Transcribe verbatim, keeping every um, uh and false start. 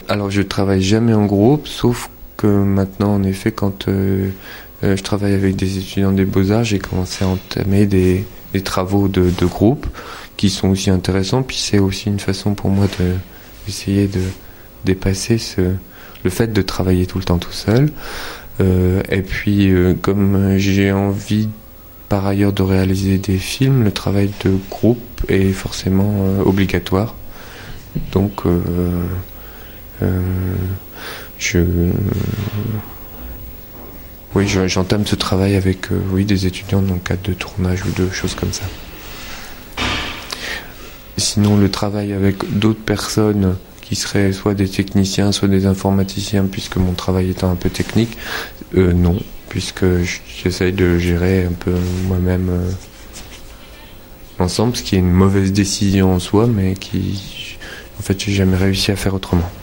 Alors je travaille jamais en groupe, sauf que maintenant en effet quand euh, euh, je travaille avec des étudiants des Beaux-Arts, j'ai commencé à entamer des, des travaux de, de groupe qui sont aussi intéressants, puis c'est aussi une façon pour moi de, d'essayer de dépasser ce, le fait de travailler tout le temps tout seul. Euh, et puis euh, comme j'ai envie par ailleurs de réaliser des films, le travail de groupe est forcément euh, obligatoire. Donc euh, euh, je euh, oui je, j'entame ce travail avec euh, oui des étudiants dans le cadre de tournage ou de choses comme ça. Sinon le travail avec d'autres personnes qui seraient soit des techniciens, soit des informaticiens, puisque mon travail étant un peu technique, euh, non, puisque j'essaye de gérer un peu moi-même euh, l'ensemble, ce qui est une mauvaise décision en soi, mais qui, en fait, j'ai jamais réussi à faire autrement.